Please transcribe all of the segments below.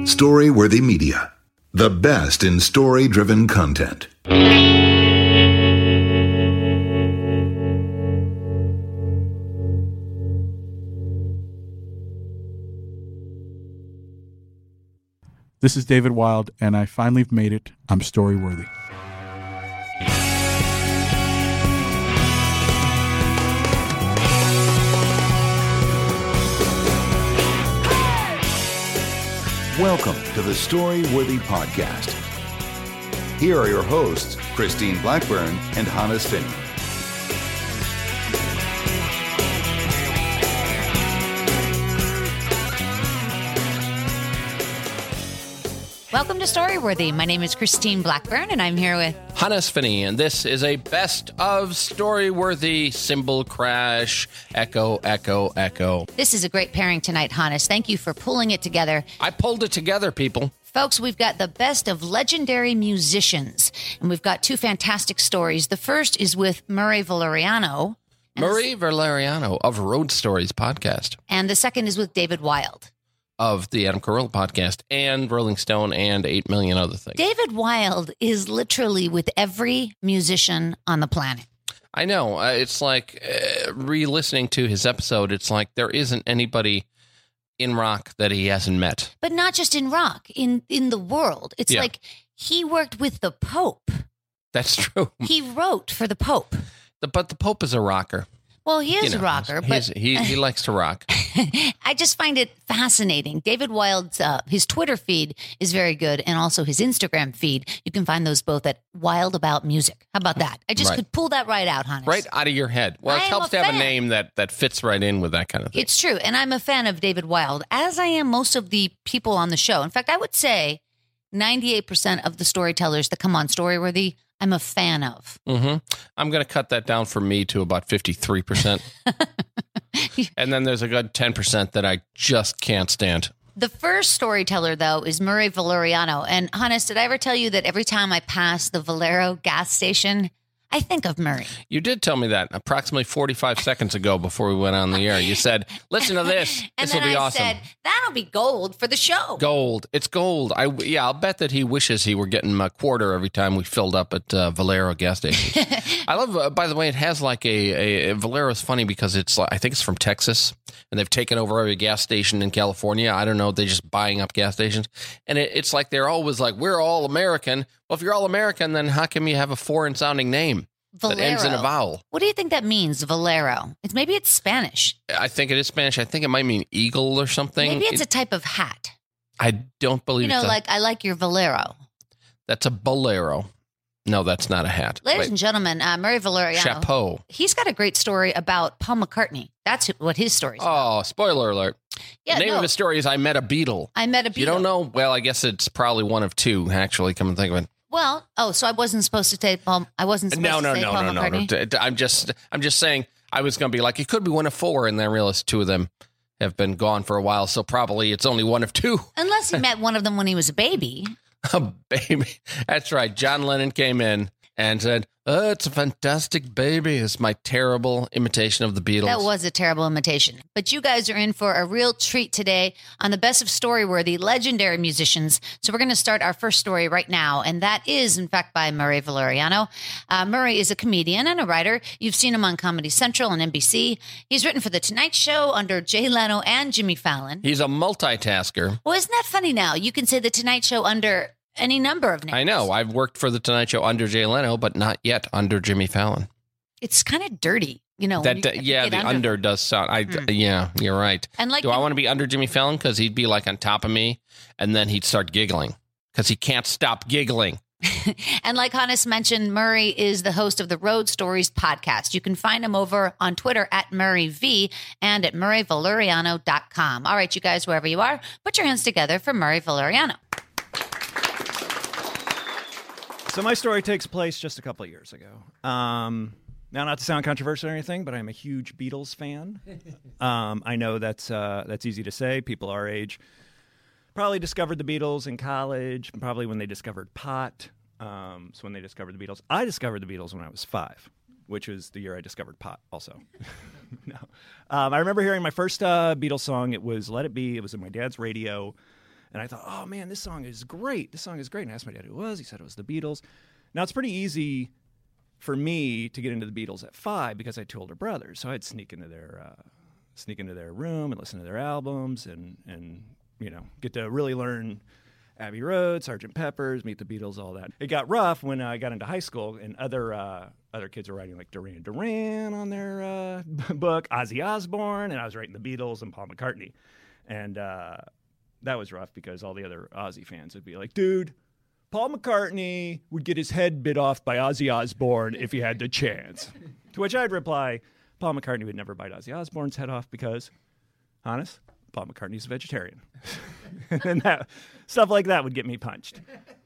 Story-worthy media. The best in story-driven content. This is David Wild, and I finally made it. I'm story-worthy. Welcome to the Story-worthy Podcast. Here are your hosts, Christine Blackburn and Hannes Finney. Welcome to Storyworthy. My name is Christine Blackburn, and I'm here with Hannes Finney, and this is a best of Storyworthy cymbal crash, echo, echo, echo. This is a great pairing tonight, Hannes. Thank you for pulling it together. I pulled it together, people. Folks, we've got the best of legendary musicians, and we've got two fantastic stories. The first is with Murray Valeriano. Murray Valeriano of Road Stories podcast. And the second is with David Wild. Of the Adam Carolla podcast and Rolling Stone and 8 million other things. David Wild is literally with every musician on the planet. I know. It's like re-listening to his episode. It's like there isn't anybody in rock that he hasn't met. But not just in rock, in the world. It's like he worked with the Pope. That's true. He wrote for the Pope. But the Pope is a rocker. Well, he is a rocker, but he likes to rock. I just find it fascinating. David Wild's his Twitter feed is very good, and also his Instagram feed. You can find those both at Wild About Music. How about that? I just could pull that right out, Hannes. Right out of your head. Well, it helps to have a name that fits right in with that kind of thing. It's true, and I'm a fan of David Wild, as I am most of the people on the show. In fact, I would say 98% of the storytellers that come on Storyworthy, I'm a fan of. Mm-hmm. I'm going to cut that down for me to about 53%. And then there's a good 10% that I just can't stand. The first storyteller, though, is Murray Valeriano. And Hannes, did I ever tell you that every time I pass the Valero gas station, I think of Murray? You did tell me that approximately 45 seconds ago before we went on the air. You said, listen to this. This will be awesome. And then I said, that'll be gold for the show. Gold. It's gold. I'll bet that he wishes he were getting a quarter every time we filled up at Valero gas station. I love, by the way, it has like a Valero's funny because it's like, I think it's from Texas, and they've taken over every gas station in California. I don't know. They're just buying up gas stations. And it's like they're always like, we're all American. Well, if you're all American, then how come you have a foreign-sounding name Valero. that ends in a vowel? What do you think that means, Valero? Maybe it's Spanish. I think it is Spanish. I think it might mean eagle or something. Maybe it's a type of hat. I don't believe it's like, I like your Valero. That's a bolero. No, that's not a hat. Ladies and gentlemen, Murray Valeriano. Chapeau. He's got a great story about Paul McCartney. That's what his story is about. Oh, spoiler alert. Yeah, the name of his story is I Met a Beatle. I Met a Beatle. You don't know? Well, I guess it's probably one of two, actually, come and think of it. Well, so I wasn't supposed to say Paul. I wasn't supposed to say Paul McCartney? No. I'm just saying I was going to be like, it could be one of four, and then I realized two of them have been gone for a while, so probably it's only one of two. Unless he met one of them when he was a baby. A baby. That's right. John Lennon came in and said, oh, it's a fantastic baby. It's my terrible imitation of the Beatles. That was a terrible imitation. But you guys are in for a real treat today on the best of Storyworthy, legendary musicians. So we're going to start our first story right now. And that is, in fact, by Murray Valeriano. Murray is a comedian and a writer. You've seen him on Comedy Central and NBC. He's written for The Tonight Show under Jay Leno and Jimmy Fallon. He's a multitasker. Well, isn't that funny now? You can say The Tonight Show under any number of names. I know. I've worked for The Tonight Show under Jay Leno, but not yet under Jimmy Fallon. It's kind of dirty, you know. The under does sound. Yeah, you're right. And do I want to be under Jimmy Fallon because he'd be like on top of me, and then he'd start giggling because he can't stop giggling. And like Hannes mentioned, Murray is the host of the Road Stories podcast. You can find him over on Twitter at MurrayV and at MurrayValeriano.com. All right, you guys, wherever you are, put your hands together for Murray Valeriano. So my story takes place just a couple of years ago. Now, not to sound controversial or anything, but I'm a huge Beatles fan. I know that's easy to say. People our age probably discovered the Beatles in college, probably when they discovered pot. So when they discovered the Beatles. I discovered the Beatles when I was 5, which was the year I discovered pot also. No. I remember hearing my first Beatles song. It was Let It Be. It was in my dad's radio. And I thought, oh, man, this song is great. This song is great. And I asked my dad who it was. He said it was the Beatles. Now, it's pretty easy for me to get into the Beatles at 5 because I had 2 older brothers. So I'd sneak into their room and listen to their albums and get to really learn Abbey Road, Sgt. Pepper's, Meet the Beatles, all that. It got rough when I got into high school, and other kids were writing like Duran Duran on their book, Ozzy Osbourne, and I was writing the Beatles and Paul McCartney. And that was rough because all the other Ozzy fans would be like, dude, Paul McCartney would get his head bit off by Ozzy Osbourne if he had the chance. To which I'd reply, Paul McCartney would never bite Ozzy Osbourne's head off because, honest, Paul McCartney's a vegetarian. And stuff like that would get me punched.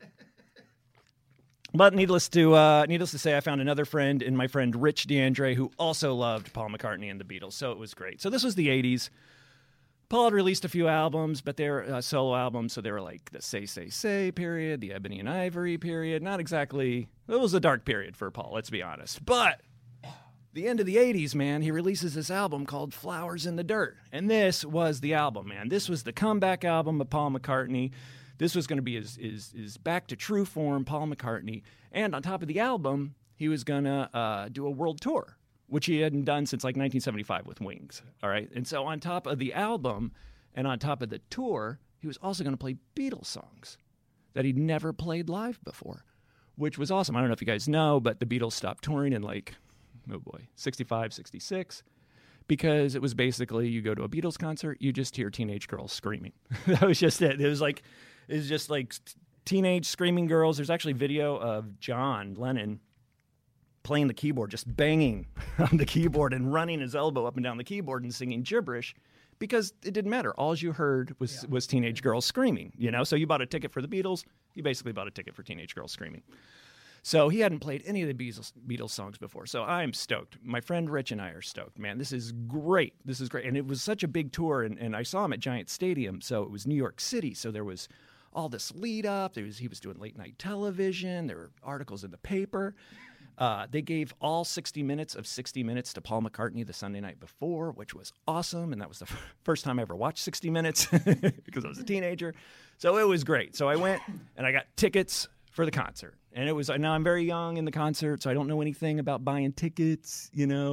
But needless to say, I found another friend in my friend Rich DeAndre who also loved Paul McCartney and the Beatles, so it was great. So this was the 80s. Paul had released a few albums, but they were solo albums, so they were like the Say, Say, Say period, the Ebony and Ivory period. Not exactly, it was a dark period for Paul, let's be honest. But the end of the 80s, man, he releases this album called Flowers in the Dirt. And this was the album, man. This was the comeback album of Paul McCartney. This was going to be his back to true form Paul McCartney. And on top of the album, he was going to do a world tour, which he hadn't done since like 1975 with Wings. All right. And so on top of the album and on top of the tour, he was also going to play Beatles songs that he'd never played live before, which was awesome. I don't know if you guys know, but the Beatles stopped touring in 65, 66, because it was basically you go to a Beatles concert, you just hear teenage girls screaming. That was just it. It was just like teenage screaming girls. There's actually video of John Lennon playing the keyboard, just banging on the keyboard and running his elbow up and down the keyboard and singing gibberish because it didn't matter. All you heard was teenage girls screaming, So you bought a ticket for the Beatles. You basically bought a ticket for teenage girls screaming. So he hadn't played any of the Beatles songs before. So I'm stoked. My friend Rich and I are stoked. Man, this is great. This is great. And it was such a big tour, and I saw him at Giant Stadium. So it was New York City. So there was all this lead up. He was doing late night television. There were articles in the paper. They gave all 60 minutes of 60 Minutes to Paul McCartney the Sunday night before, which was awesome. And that was the first time I ever watched 60 Minutes because I was a teenager. So it was great. So I went and I got tickets for the concert. And it was, now I'm very young in the concert, so I don't know anything about buying tickets,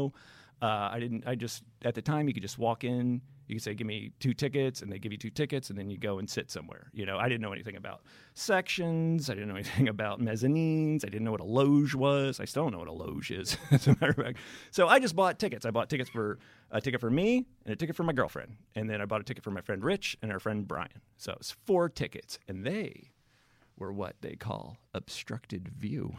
at the time, you could just walk in, you could say, give me 2 tickets, and they give you 2 tickets, and then you go and sit somewhere. I didn't know anything about sections. I didn't know anything about mezzanines. I didn't know what a loge was. I still don't know what a loge is, as a matter of fact. So I just bought tickets. I bought tickets for a ticket for me and a ticket for my girlfriend. And then I bought a ticket for my friend Rich and our friend Brian. So it's 4 tickets, and they were what they call obstructed view.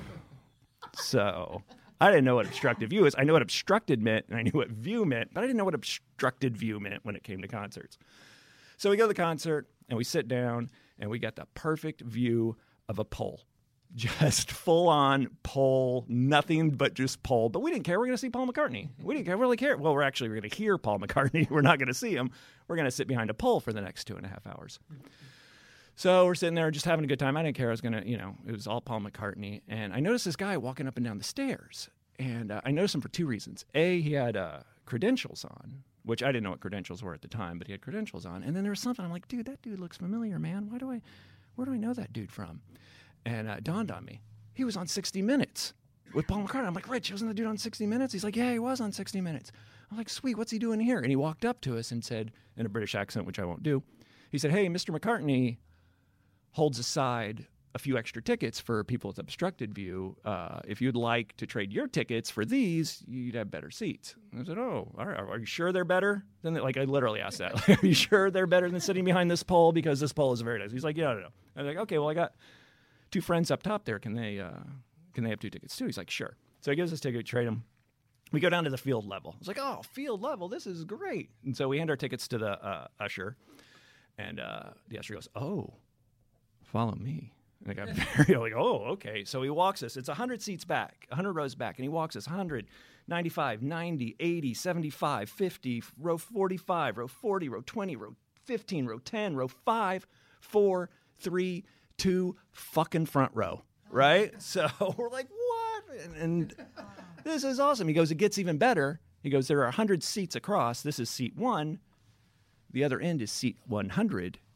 So I didn't know what obstructed view is. I know what obstructed meant, and I knew what view meant, but I didn't know what obstructed view meant when it came to concerts. So we go to the concert, and we sit down, and we got the perfect view of a pole. Just full-on pole, nothing but just pole. But we didn't care. We're going to see Paul McCartney. We didn't really care. Well, we're going to hear Paul McCartney. We're not going to see him. We're going to sit behind a pole for the next 2.5 hours. So we're sitting there just having a good time. I didn't care. I was going to, it was all Paul McCartney. And I noticed this guy walking up and down the stairs. And I noticed him for 2 reasons. A, he had credentials on, which I didn't know what credentials were at the time, but he had credentials on. And then there was something. I'm like, dude, that dude looks familiar, man. Where do I know that dude from? And it dawned on me. He was on 60 Minutes with Paul McCartney. I'm like, Rich, wasn't the dude on 60 Minutes? He's like, yeah, he was on 60 Minutes. I'm like, sweet, what's he doing here? And he walked up to us and said, in a British accent, which I won't do, he said, hey, Mr. McCartney holds aside a few extra tickets for people with obstructed view. If you'd like to trade your tickets for these, you'd have better seats. And I said, oh, all right. Are you sure they're better than I literally asked that. Are you sure they're better than sitting behind this pole? Because this pole is very nice. He's like, yeah, no. I was like, okay, well, I got 2 friends up top there. Can they have 2 tickets too? He's like, sure. So he gives us a ticket, trade them. We go down to the field level. I was like, oh, field level, this is great. And so we hand our tickets to the usher. And the usher goes, oh, follow me. And I got very like, oh, okay. So he walks us. It's 100 seats back, 100 rows back. And he walks us 100, 95, 90, 80, 75, 50, row 45, row 40, row 20, row 15, row 10, row 5, 4, 3, 2, fucking front row, right? So we're like, what? And this is awesome. He goes, it gets even better. He goes, there are 100 seats across. This is seat 1. The other end is seat 100.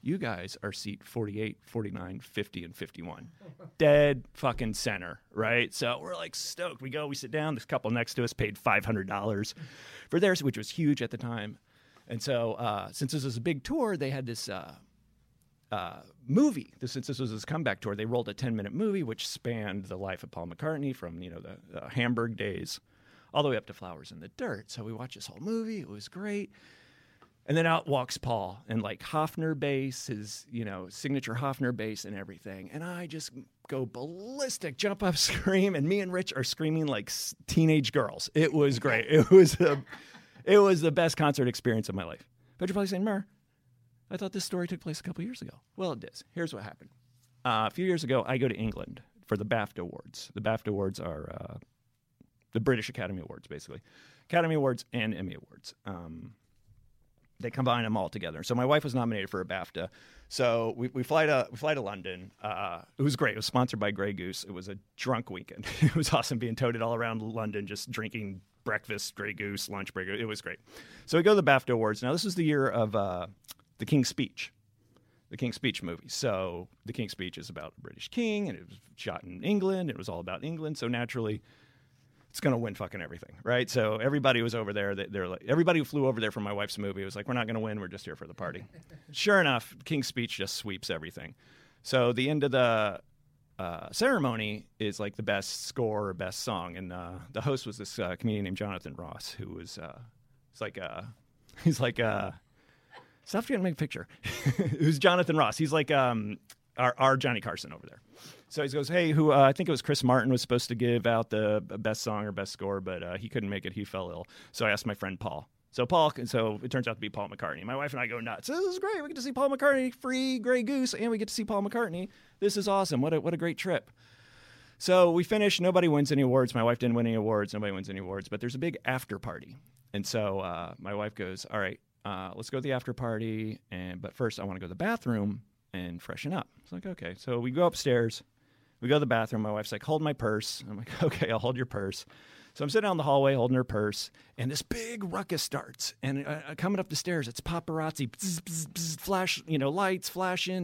you guys are seat 48, 49, 50, and 51. Dead fucking center, right? So we're like stoked. We go, we sit down. This couple next to us paid $500 for theirs, which was huge at the time. And so since this was a big tour, they had this movie. Since this was his comeback tour, they rolled a 10-minute movie which spanned the life of Paul McCartney from, the Hamburg days all the way up to Flowers in the Dirt. So we watched this whole movie. It was great. And then out walks Paul and like Hofner bass, his, signature Hofner bass and everything. And I just go ballistic, jump up, scream. And me and Rich are screaming like teenage girls. It was great. It was the best concert experience of my life. But you're probably saying, Mer, I thought this story took place a couple years ago. Well, it does. Here's what happened. A few years ago, I go to England for the BAFTA Awards. The BAFTA Awards are the British Academy Awards, basically. Academy Awards and Emmy Awards. They combine them all together. So my wife was nominated for a BAFTA. So we fly to London. It was great. It was sponsored by Grey Goose. It was a drunk weekend. It was awesome being toted all around London, just drinking breakfast, Grey Goose, lunch, break. It was great. So we go to the BAFTA Awards. Now, this is the year of The King's Speech, the King's Speech movie. So the King's Speech is about a British king, and it was shot in England. It was all about England. So naturally, it's going to win fucking everything, right? So everybody was over there. They're like, everybody who flew over there for my wife's movie was like, we're not going to win. We're just here for the party. Sure enough, King's Speech just sweeps everything. So the end of the ceremony is like the best score or best song. And the host was this comedian named Jonathan Ross, who was stop trying to make a picture. Who's Jonathan Ross? He's like our Johnny Carson over there. So he goes, hey, I think it was Chris Martin was supposed to give out the best song or best score, but he couldn't make it. He fell ill. So I asked my friend Paul. So it turns out to be Paul McCartney. My wife and I go nuts. This is great. We get to see Paul McCartney, free Grey Goose, and we get to see Paul McCartney. This is awesome. What a great trip. So we finish. Nobody wins any awards. My wife didn't win any awards. Nobody wins any awards. But there's a big after party. And so my wife goes, all right, let's go to the after party. But first, I want to go to the bathroom and freshen up. It's like, okay. So we go upstairs. We go to the bathroom. My wife's like, hold my purse. I'm like, okay, I'll hold your purse. So I'm sitting down in the hallway holding her purse, and this big ruckus starts. And coming up the stairs, it's paparazzi, bzz, bzz, bzz, flash, lights flashing,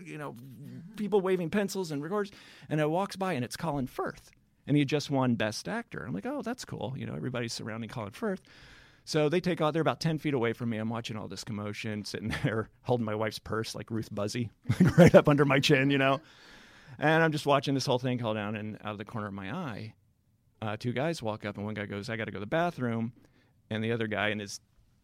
and people waving pencils and records. And it walks by, and it's Colin Firth, and he had just won Best Actor. I'm like, oh, that's cool. Everybody's surrounding Colin Firth. So they take off. They're about 10 feet away from me. I'm watching all this commotion, sitting there holding my wife's purse like Ruth Buzzy, right up under my chin, And I'm just watching this whole thing go down, and out of the corner of my eye, two guys walk up, and one guy goes, I got to go to the bathroom. And the other guy in his,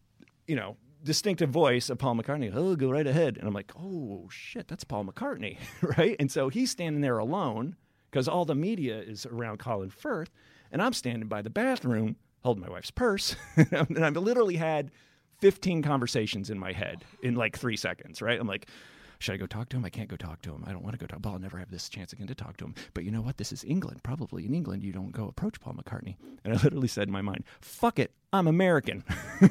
distinctive voice of Paul McCartney, oh, go right ahead. And I'm like, oh, shit, that's Paul McCartney, right? And so he's standing there alone because all the media is around Colin Firth, and I'm standing by the bathroom holding my wife's purse. And I've literally had 15 conversations in my head in like 3 seconds, right? I'm like, should I go talk to him? I can't go talk to him. I don't want to go talk. But I'll never have this chance again to talk to him. But you know what? This is England. Probably in England, you don't go approach Paul McCartney. And I literally said in my mind, fuck it. I'm American.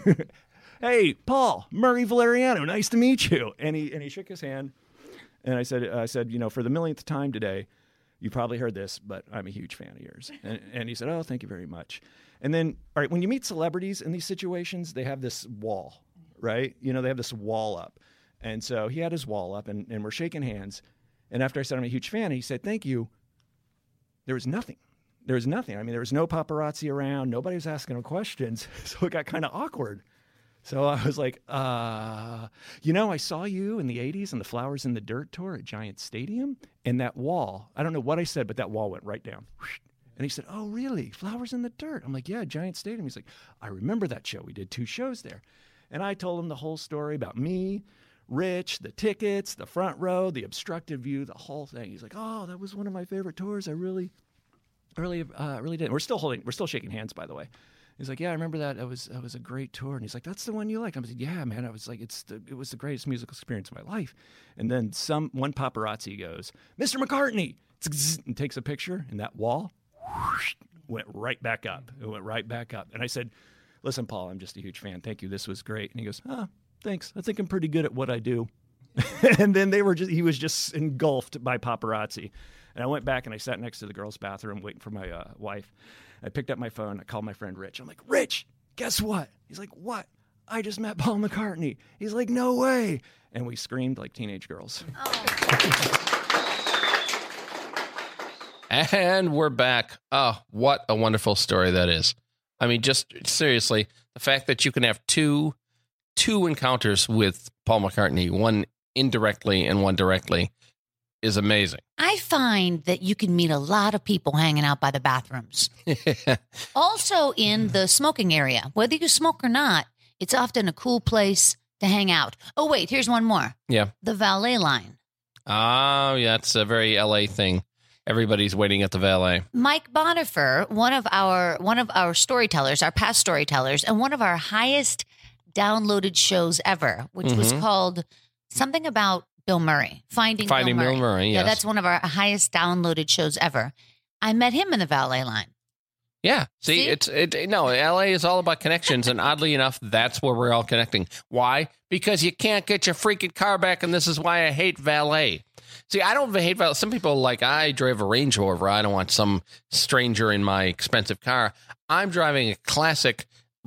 Hey, Paul, Murray Valeriano, nice to meet you. And he shook his hand. And I said, for the millionth time today, you probably heard this, but I'm a huge fan of yours. And he said, oh, thank you very much. And then, all right, when you meet celebrities in these situations, they have this wall, right? They have this wall up. And so he had his wall up, and we're shaking hands. And after I said I'm a huge fan, he said, thank you. There was nothing. There was nothing. I mean, there was no paparazzi around. Nobody was asking him questions. So it got kind of awkward. So I was like, I saw you in the 80s on the Flowers in the Dirt tour at Giant Stadium. And that wall, I don't know what I said, but that wall went right down. And he said, oh, really? Flowers in the Dirt? I'm like, yeah, Giant Stadium. He's like, I remember that show. We did 2 shows there. And I told him the whole story about me, Rich, the tickets, the front row, the obstructed view, the whole thing. He's like, oh, that was one of my favorite tours. I really did. We're still shaking hands, by the way. He's like, yeah, I remember that. It was a great tour. And he's like, that's the one you liked. I was like, yeah, man. I was like, it was the greatest musical experience of my life. And then one paparazzi goes, Mr. McCartney, and takes a picture, and that wall went right back up. It went right back up. And I said, listen, Paul, I'm just a huge fan. Thank you. This was great. And he goes, thanks. I think I'm pretty good at what I do. And then he was just engulfed by paparazzi. And I went back and I sat next to the girls' bathroom waiting for my wife. I picked up my phone. I called my friend Rich. I'm like, Rich, guess what? He's like, what? I just met Paul McCartney. He's like, no way. And we screamed like teenage girls. And we're back. Oh, what a wonderful story that is. I mean, just seriously, the fact that you can have two encounters with Paul McCartney, one indirectly and one directly, is amazing. I find that you can meet a lot of people hanging out by the bathrooms. Also in the smoking area. Whether you smoke or not, it's often a cool place to hang out. Oh, wait, here's one more. Yeah. The valet line. Oh, yeah, it's a very LA thing. Everybody's waiting at the valet. Mike Bonifer, one of our storytellers, our past storytellers, and one of our highest downloaded shows ever, which was called something about Bill Murray. Finding Bill Murray. Yes. Yeah, that's one of our highest downloaded shows ever. I met him in the valet line. Yeah. See? LA is all about connections, and oddly enough, that's where we're all connecting. Why? Because you can't get your freaking car back, and this is why I hate valet. See, I don't hate valet. Some people are like, I drive a Range Rover. I don't want some stranger in my expensive car. I'm driving a classic,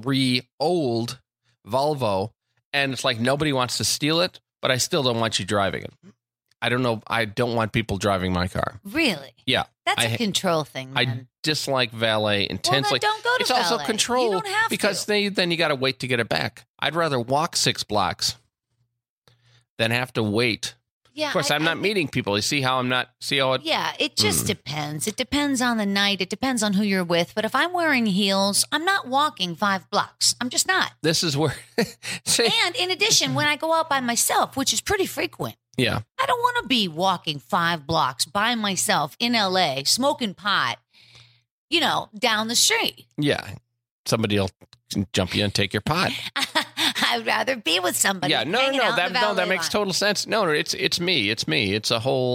old Volvo, and it's like nobody wants to steal it, but I still don't want you driving it. I don't know. I don't want people driving my car. Really? Yeah. That's a control thing, man. I dislike valet intensely. Well, then don't go to it's valet. Also control. You don't have because to. then you got to wait to get it back. I'd rather walk 6 blocks than have to wait. Yeah, of course, I'm not meeting people. You see how I'm not? See how it? Yeah, it just depends. It depends on the night. It depends on who you're with. But if I'm wearing heels, I'm not walking 5 blocks. I'm just not. This is where. See? And in addition, when I go out by myself, which is pretty frequent, yeah, I don't want to be walking 5 blocks by myself in LA, smoking pot, down the street. Yeah, somebody will jump you and take your pot. I'd rather be with somebody. Yeah, no, that makes total sense. No, it's me. It's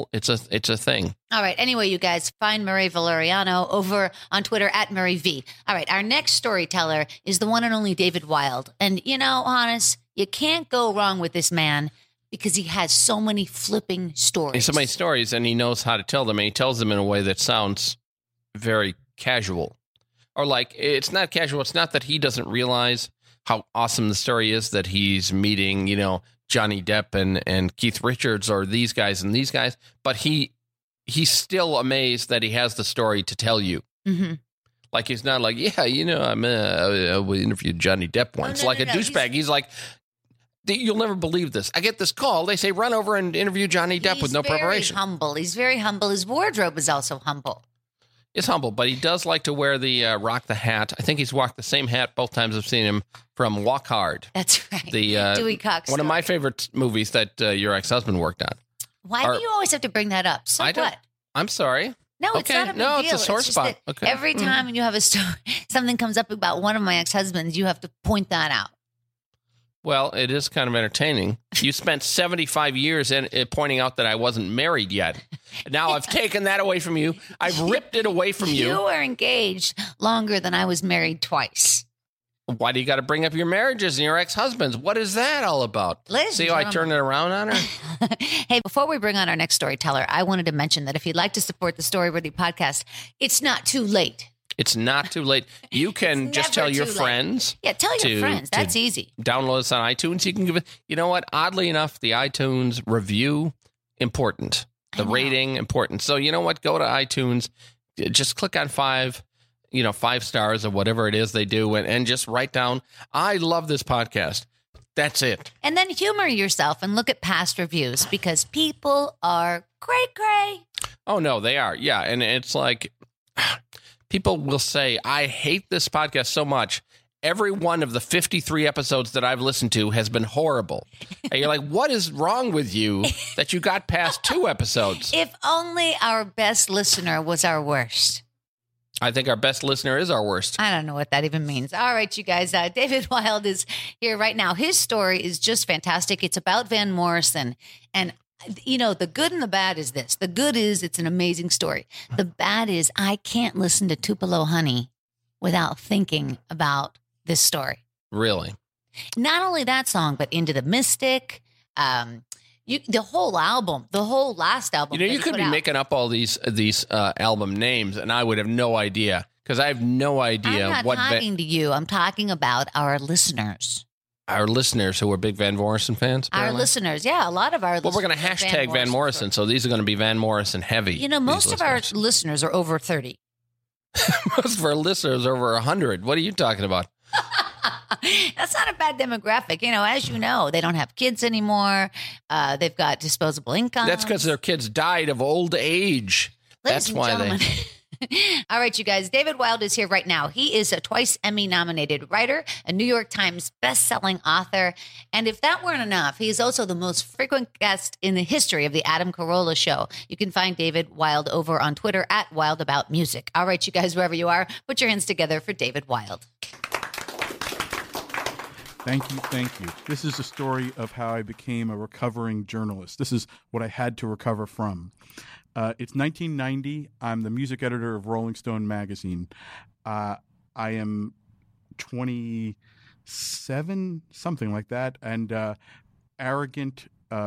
a thing. All right. Anyway, you guys, find Murray Valeriano over on Twitter at Murray V. All right. Our next storyteller is the one and only David Wild. And, Hannes, you can't go wrong with this man because he has so many flipping stories. He has so many stories, and he knows how to tell them, and he tells them in a way that sounds very casual. Or like, it's not casual. It's not that he doesn't realize how awesome the story is that he's meeting, Johnny Depp and Keith Richards or these guys and these guys, but he's still amazed that he has the story to tell you. Mm-hmm. Like, he's not like, I interviewed Johnny Depp once, a douchebag. He's like, you'll never believe this. I get this call. They say, run over and interview Johnny Depp with no preparation. He's very humble. His wardrobe is also humble. It's humble, but he does like to wear the rock the hat. I think he's rocked the same hat both times I've seen him from Walk Hard. That's right. The Dewey Cox. One of my favorite movies that your ex-husband worked on. Why do you always have to bring that up? So what? I'm sorry. No, it's not a big deal. It's a sore spot. Okay. Every time you have a story, something comes up about one of my ex-husbands, you have to point that out. Well, it is kind of entertaining. You spent 75 years pointing out that I wasn't married yet. Now I've taken that away from you. I've ripped it away from you. You were engaged longer than I was married twice. Why do you got to bring up your marriages and your ex-husbands? What is that all about? See how I turned it around on her? Hey, before we bring on our next storyteller, I wanted to mention that if you'd like to support the Storyworthy podcast, it's not too late. It's not too late. You can just tell your friends. Yeah, tell your friends. That's easy. Download us on iTunes. You can give it. You know what? Oddly enough, the iTunes review, important. The rating, important. So you know what? Go to iTunes. Just click on 5 stars or whatever it is they do, and just write down, I love this podcast. That's it. And then humor yourself and look at past reviews because people are cray-cray. Oh, no, they are. Yeah, and it's like... People will say, I hate this podcast so much. Every one of the 53 episodes that I've listened to has been horrible. And you're like, what is wrong with you that you got past 2 episodes? If only our best listener was our worst. I think our best listener is our worst. I don't know what that even means. All right, you guys. David Wild is here right now. His story is just fantastic. It's about Van Morrison. And the good and the bad is this. The good is it's an amazing story. The bad is I can't listen to Tupelo Honey without thinking about this story. Really? Not only that song, but Into the Mystic, the whole album, the whole last album. You could be making up all these album names, and I would have no idea because I have no idea. I'm not talking to you. I'm talking about our listeners. our listeners who are big Van Morrison fans? Our apparently? listeners, yeah, a lot of our listeners. Well, we're going to hashtag Van Morrison, so these are going to be Van Morrison heavy. You know, most of our listeners are over 30. Most of our listeners are over 100. What are you talking about? That's not a bad demographic. You know, as you know, they don't have kids anymore. They've got disposable income. That's because their kids died of old age. Ladies That's why and they... All right, you guys. David Wild is here right now. He is a twice Emmy-nominated writer, a New York Times best-selling author, and if that weren't enough, he is also the most frequent guest in the history of the Adam Carolla Show. You can find David Wild over on Twitter at WildAboutMusic. All right, you guys, wherever you are, put your hands together for David Wild. Thank you. This is a story of how I became a recovering journalist. This is what I had to recover from. It's 1990. I'm the music editor of Rolling Stone magazine. I am 27, something like that, and arrogant,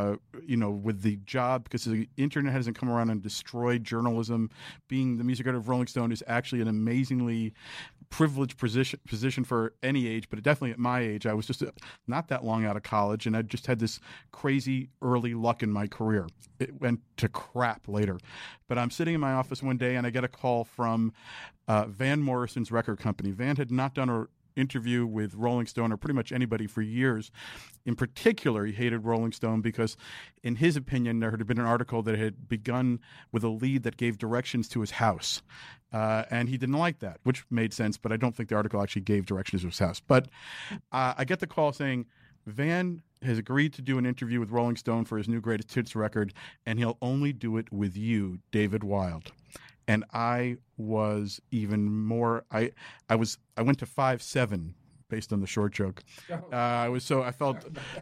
with the job, because the internet hasn't come around and destroyed journalism. Being the music editor of Rolling Stone is actually an amazingly privileged position for any age, but definitely at my age. I was just not that long out of college, and I just had this crazy early luck in my career. It went to crap later. But I'm sitting in my office one day, and I get a call from Van Morrison's record company. Van had not done an interview with Rolling Stone or pretty much anybody for years. In particular, he hated Rolling Stone because, in his opinion, there had been an article that had begun with a lead that gave directions to his house. And he didn't like that, which made sense, but I don't think the article actually gave directions to his house. But I get the call saying, Van has agreed to do an interview with Rolling Stone for his new Greatest Hits record, and he'll only do it with you, David Wild. And I was even more. I went to 5'7" based on the short joke. I felt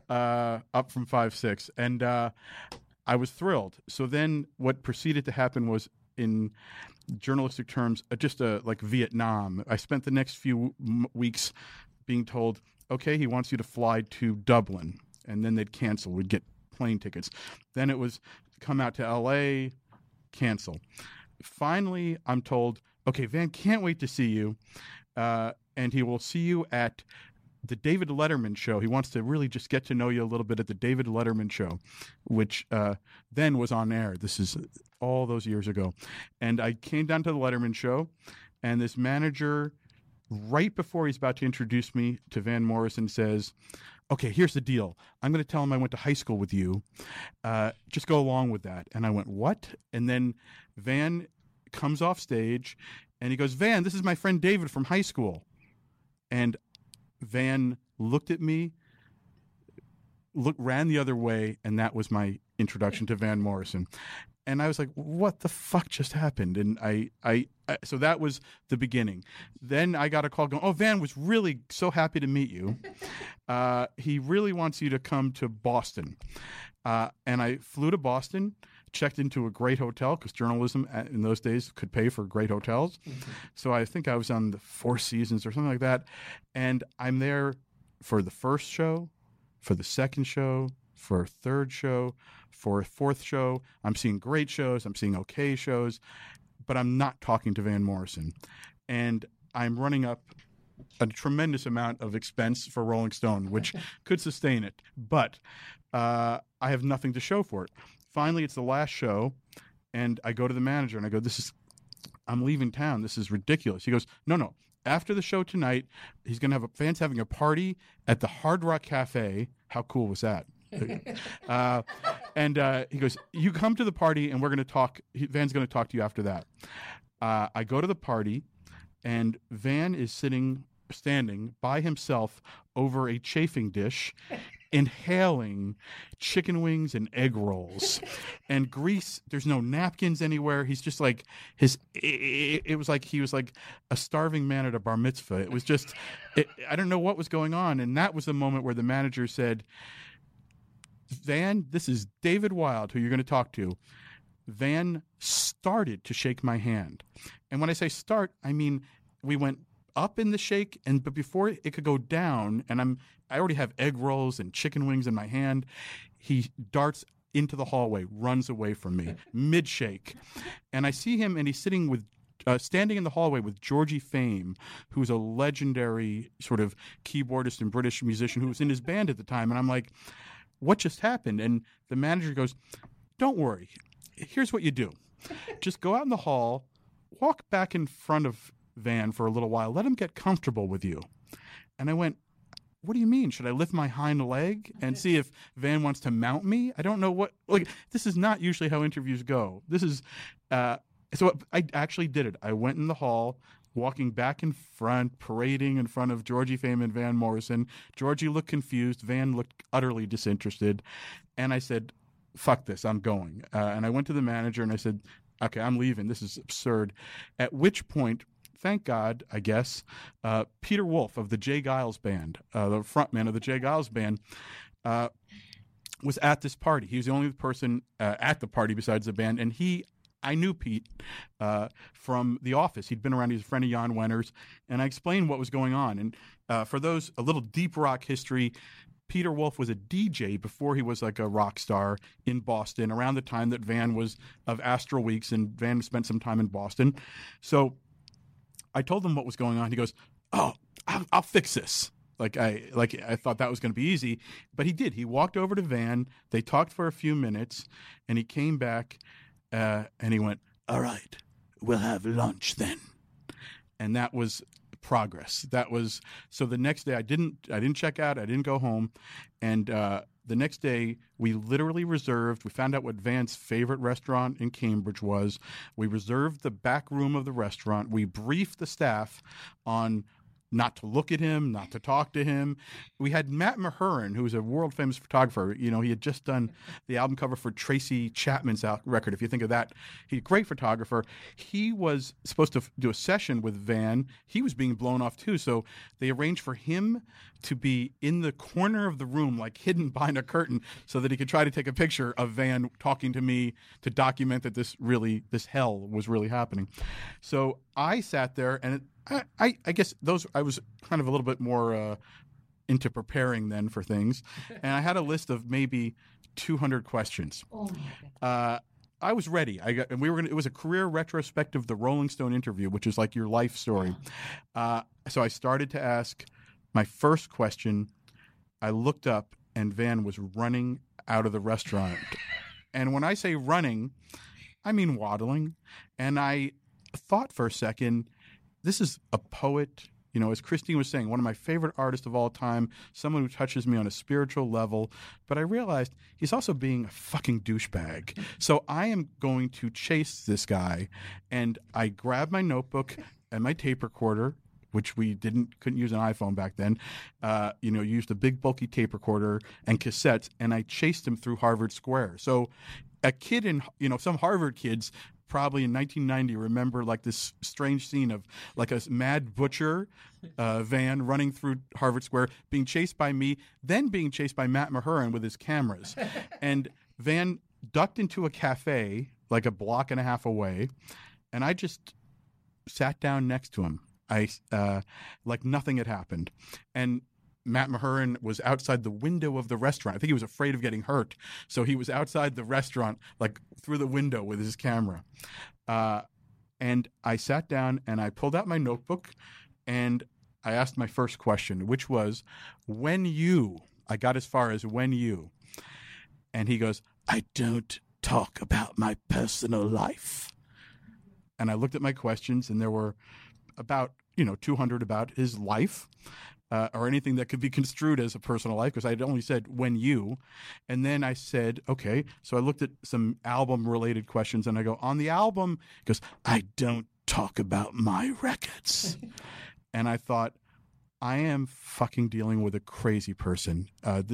up from 5'6", and I was thrilled. So then, what proceeded to happen was, in journalistic terms, like Vietnam. I spent the next few weeks being told, okay, he wants you to fly to Dublin, and then they'd cancel. We'd get plane tickets. Then it was come out to L.A., cancel. Finally, I'm told, okay, Van can't wait to see you, and he will see you at the David Letterman show. He wants to really just get to know you a little bit at the David Letterman show, which then was on air. This is all those years ago. And I came down to the Letterman show, and this manager, right before he's about to introduce me to Van Morrison, says, okay, here's the deal. I'm going to tell him I went to high school with you. Just go along with that. And I went, what? And then Van comes off stage, and he goes, Van, this is my friend David from high school. And Van looked at me, ran the other way, and that was my introduction to Van Morrison. And I was like, what the fuck just happened? And so that was the beginning. Then I got a call going, oh, Van was really so happy to meet you. He really wants you to come to Boston. And I flew to Boston, checked into a great hotel, because journalism in those days could pay for great hotels. Mm-hmm. So I think I was on the Four Seasons or something like that. And I'm there for the first show, for the second show, for a third show, for a fourth show. I'm seeing great shows. I'm seeing okay shows. But I'm not talking to Van Morrison. And I'm running up a tremendous amount of expense for Rolling Stone, which could sustain it. But I have nothing to show for it. Finally, it's the last show, and I go to the manager, and I go, I'm leaving town. This is ridiculous. He goes, no. After the show tonight, he's going to have Van's having a party at the Hard Rock Cafe. How cool was that? And he goes, you come to the party, and we're going to talk. Van's going to talk to you after that. I go to the party, and Van is standing by himself over a chafing dish, inhaling chicken wings and egg rolls and grease. There's no napkins anywhere. He's just like it was like he was like a starving man at a bar mitzvah. It was just, I don't know what was going on. And that was the moment where the manager said, Van, this is David Wild, who you're going to talk to. Van started to shake my hand. And when I say start, I mean, we went up in the shake, but before it could go down, and I already have egg rolls and chicken wings in my hand, he darts into the hallway, runs away from me, mid-shake. And I see him, and he's sitting with standing in the hallway with Georgie Fame, who's a legendary sort of keyboardist and British musician who was in his band at the time. And I'm like, what just happened? And the manager goes, don't worry. Here's what you do. Just go out in the hall, walk back in front of Van for a little while, let him get comfortable with you. And I went, what do you mean? Should I lift my hind leg and see if Van wants to mount me? I don't know what, like, this is not usually how interviews go. This is, so I actually did it. I went in the hall, walking back in front, parading in front of Georgie Fame and Van Morrison. Georgie looked confused. Van looked utterly disinterested. And I said, fuck this, I'm going. And I went to the manager and I said, okay, I'm leaving. This is absurd. At which point, thank God, I guess, Peter Wolf of the Jay Giles Band, the frontman of the Jay Giles Band, was at this party. He was the only person at the party besides the band. And I knew Pete from The Office. He'd been around. He's a friend of Jan Wenner's. And I explained what was going on. And for those, a little deep rock history, Peter Wolf was a DJ before he was like a rock star in Boston, around the time that Van was of Astral Weeks, and Van spent some time in Boston. So I told him what was going on. He goes, oh, I'll fix this. I thought that was going to be easy, but he did. He walked over to Van. They talked for a few minutes, and he came back, and he went, all right, we'll have lunch then. And that was progress. So the next day I didn't check out. I didn't go home. And the next day we literally reserved, we found out what Van's favorite restaurant in Cambridge was. We reserved the back room of the restaurant. We briefed the staff on not to look at him, not to talk to him. We had Matt Mahurin, who was a world-famous photographer. You know, he had just done the album cover for Tracy Chapman's record. If you think of that, he's a great photographer. He was supposed to do a session with Van. He was being blown off too, so they arranged for him to be in the corner of the room, like hidden behind a curtain, so that he could try to take a picture of Van talking to me to document that this hell was really happening. So I sat there, and I guess I was kind of a little bit more into preparing then for things, and I had a list of maybe 200 questions. Oh my God. I was ready. It was a career retrospective, the Rolling Stone interview, which is like your life story. So I started to ask my first question. I looked up, and Van was running out of the restaurant. And when I say running, I mean waddling. And I thought for a second, this is a poet, you know, as Christine was saying, one of my favorite artists of all time, someone who touches me on a spiritual level. But I realized he's also being a fucking douchebag. So I am going to chase this guy. And I grabbed my notebook and my tape recorder, which we couldn't use an iPhone back then. Used a big bulky tape recorder and cassettes, and I chased him through Harvard Square. So a kid some Harvard kids probably in 1990 remember like this strange scene of like a mad butcher van running through Harvard Square, being chased by me, then being chased by Matt Mahurin with his cameras. And Van ducked into a cafe like a block and a half away, and I just sat down next to him. Like nothing had happened. And Matt Mahurin was outside the window of the restaurant. I think he was afraid of getting hurt. So he was outside the restaurant, like through the window with his camera. And I sat down and I pulled out my notebook and I asked my first question, which was, I got as far as when you. And he goes, I don't talk about my personal life. And I looked at my questions, and there were about 200 about his life. Or anything that could be construed as a personal life, because I had only said when you. And then I said, okay. So I looked at some album-related questions, and I go, on the album? He goes, I don't talk about my records. And I thought, I am fucking dealing with a crazy person.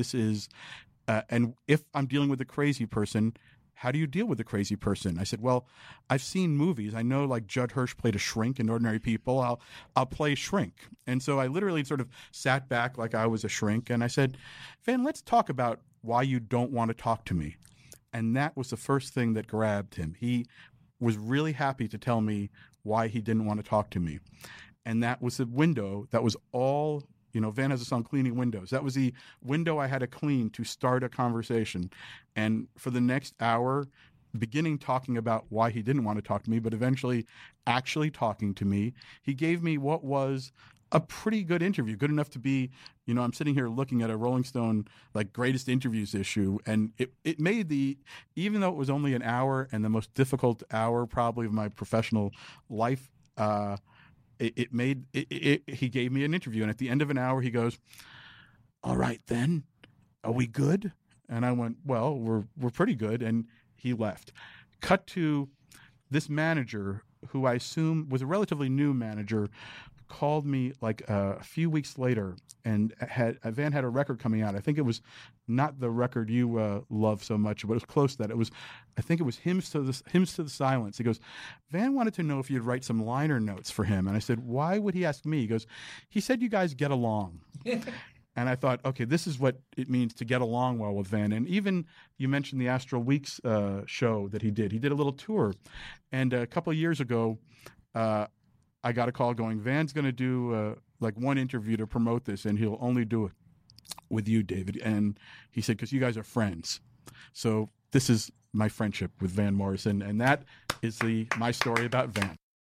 And if I'm dealing with a crazy person, how do you deal with a crazy person? I said, well, I've seen movies. I know like Judd Hirsch played a shrink in Ordinary People. I'll play shrink. And so I literally sort of sat back like I was a shrink. And I said, Van, let's talk about why you don't want to talk to me. And that was the first thing that grabbed him. He was really happy to tell me why he didn't want to talk to me. And that was the window. That was all. Van has a song, Cleaning Windows. That was the window I had to clean to start a conversation. And for the next hour, beginning talking about why he didn't want to talk to me, but eventually actually talking to me. He gave me what was a pretty good interview, good enough to be, I'm sitting here looking at a Rolling Stone like greatest interviews issue, and it made even though it was only an hour and the most difficult hour probably of my professional life, he gave me an interview, and at the end of an hour he goes, "All right then, are we good?" And I went, "Well, we're pretty good," and he left. Cut to this manager, who I assume was a relatively new manager, called me like a few weeks later, and Van had a record coming out. I think it was not the record you love so much, but it was close to that. I think it was Hymns to the Silence. He goes, "Van wanted to know if you'd write some liner notes for him." And I said, "Why would he ask me?" He goes, "He said you guys get along." And I thought, okay, this is what it means to get along well with Van. And even you mentioned the Astral Weeks show that he did. He did a little tour. And a couple of years ago, I got a call going, "Van's going to do like one interview to promote this, and he'll only do it with you, David." And he said, "Because you guys are friends." So this is my friendship with Van Morrison. And that is my story about Van.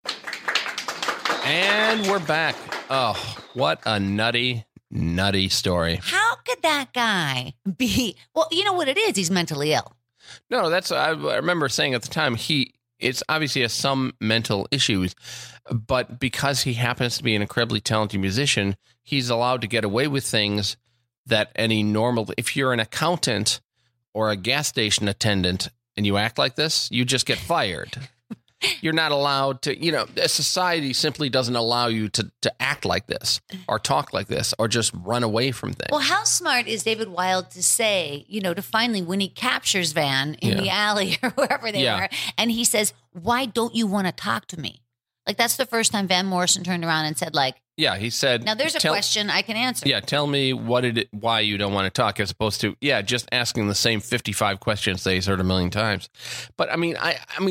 And we're back. Oh, what a nutty story. How could that guy be? Well, you know what it is? He's mentally ill. No, I remember saying at the time, it's obviously has some mental issues, but because he happens to be an incredibly talented musician, he's allowed to get away with things that if you're an accountant or a gas station attendant and you act like this, you just get fired. You're not allowed to, society simply doesn't allow you to act like this or talk like this or just run away from things. Well, how smart is David Wild to say, to finally, when he captures Van in the alley or wherever they were, and he says, "Why don't you want to talk to me?" Like, that's the first time Van Morrison turned around and said, like, yeah, he said, "Now there's a question I can answer." Yeah, tell me why you don't want to talk, as opposed to, just asking the same 55 questions that he's heard a million times. But I mean,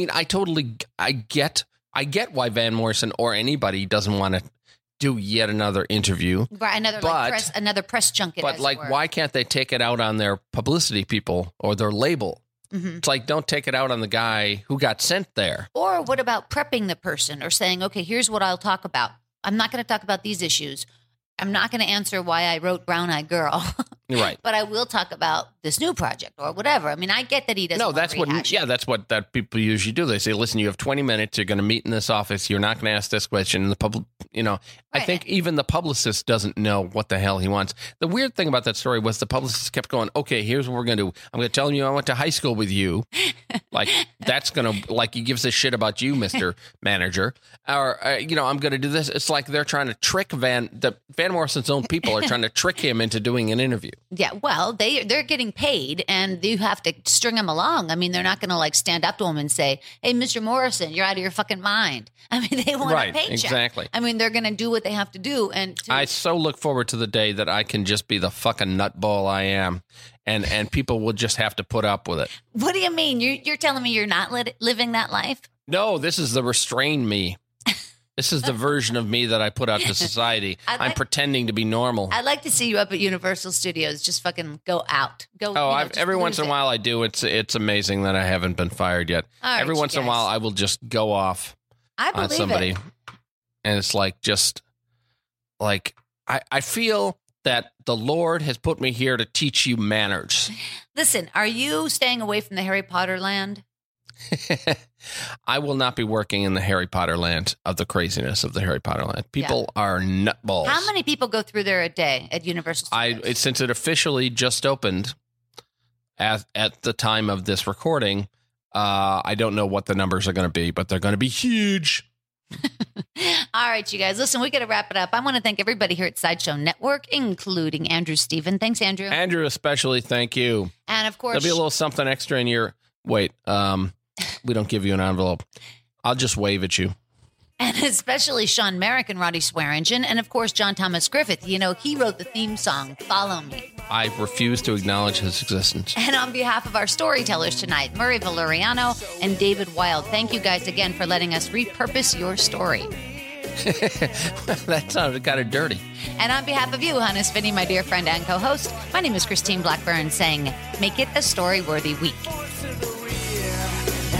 I get why Van Morrison or anybody doesn't want to do yet another interview. Right, another press junket. But why can't they take it out on their publicity people or their label? Mm-hmm. It's like, don't take it out on the guy who got sent there. Or what about prepping the person or saying, "Okay, here's what I'll talk about. I'm not going to talk about these issues. I'm not going to answer why I wrote Brown Eyed Girl." Right. But I will talk about this new project or whatever. I mean, I get that he doesn't. No, that's what that people usually do. They say, "Listen, you have 20 minutes. You're going to meet in this office. You're not going to ask this question." And the public, I think even the publicist doesn't know what the hell he wants. The weird thing about that story was the publicist kept going, "Okay, here's what we're going to do. I'm going to tell you I went to high school with you." Like, that's going to, like, he gives a shit about you, Mr. Manager. Or, I'm going to do this. It's like they're trying to trick Van Morrison's own people are trying to trick him into doing an interview. Yeah, well, they're getting paid, and you have to string them along. I mean, they're not going to like stand up to him and say, "Hey, Mr. Morrison, you're out of your fucking mind." I mean, they want a paycheck. Exactly. I mean, they're going to do what they have to do. And I so look forward to the day that I can just be the fucking nutball I am, and people will just have to put up with it. What do you mean? You're telling me you're not living that life? No, this is the restrained me. This is the version of me that I put out to society. I'm pretending to be normal. I'd like to see you up at Universal Studios. Just fucking go out. Every once in a while I do. It's amazing that I haven't been fired yet. Right, every once in a while I will just go off on somebody. And it's like, just like, I feel that the Lord has put me here to teach you manners. Listen, are you staying away from the Harry Potter land? I will not be working in the Harry Potter land of the craziness of the Harry Potter land. People are nutballs. How many people go through there a day at Universal Studios? Since it officially just opened at the time of this recording, I don't know what the numbers are going to be, but they're going to be huge. All right, you guys. Listen, we got to wrap it up. I want to thank everybody here at Sideshow Network, including Andrew Stephen. Thanks, Andrew. Andrew, especially, thank you. And of course, there'll be a little something extra in your. Wait, we don't give you an envelope. I'll just wave at you. And especially Sean Merrick and Roddy Swearingen. And of course, John Thomas Griffith. He wrote the theme song, Follow Me. I refuse to acknowledge his existence. And on behalf of our storytellers tonight, Murray Valeriano and David Wild, thank you guys again for letting us repurpose your story. That sounded kind of dirty. And on behalf of you, Hannes Finney, my dear friend and co-host, my name is Christine Blackburn, saying, make it a story-worthy week.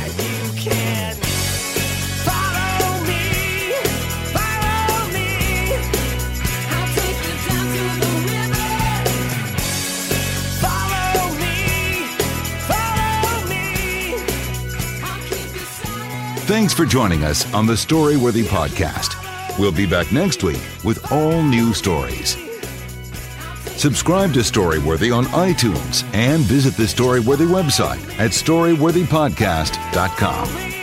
Thanks for joining us on the Storyworthy Podcast. We'll be back next week with all new stories. Subscribe to Storyworthy on iTunes and visit the Storyworthy website at storyworthypodcast.com.